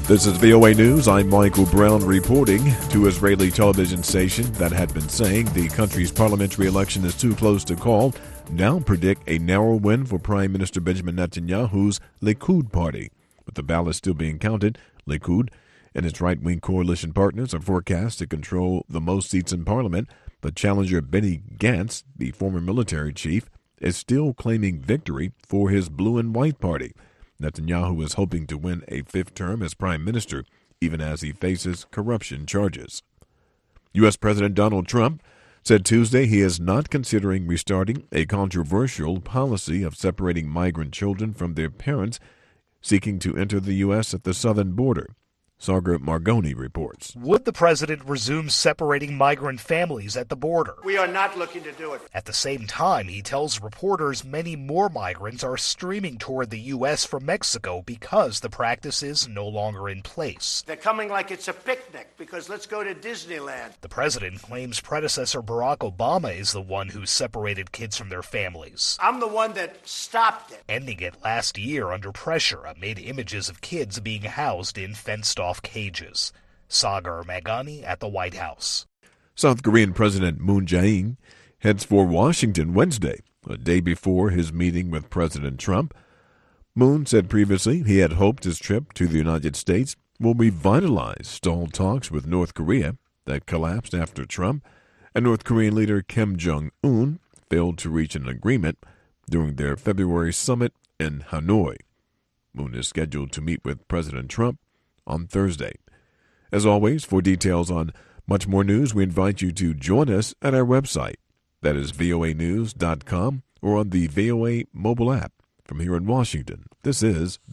This is VOA News. I'm Michael Brown reporting. Two Israeli television stations that had been saying the country's parliamentary election is too close to call now predict a narrow win for Prime Minister Benjamin Netanyahu's Likud party. With the ballots still being counted, Likud and its right-wing coalition partners are forecast to control the most seats in parliament, but challenger Benny Gantz, the former military chief, is still claiming victory for his blue and white party. Netanyahu is hoping to win a fifth term as prime minister, even as he faces corruption charges. U.S. President Donald Trump said Tuesday he is not considering restarting a controversial policy of separating migrant children from their parents seeking to enter the U.S. at the southern border. Sagar Margoni reports. Would the president resume separating migrant families at the border? We are not looking to do it. At the same time, he tells reporters many more migrants are streaming toward the U.S. from Mexico because the practice is no longer in place. They're coming like it's a picnic because let's go to Disneyland. The president claims predecessor Barack Obama is the one who separated kids from their families. I'm the one that stopped it. Ending it last year under pressure amid images of kids being housed in fenced-off cages. Sagar Magani at the White House. South Korean President Moon Jae-in heads for Washington Wednesday, a day before his meeting with President Trump. Moon said previously he had hoped his trip to the United States will revitalize stalled talks with North Korea that collapsed after Trump and North Korean leader Kim Jong-un failed to reach an agreement during their February summit in Hanoi. Moon is scheduled to meet with President Trump on Thursday. As always, for details on much more news, we invite you to join us at our website. That is voanews.com or on the VOA mobile app. From here in Washington, this is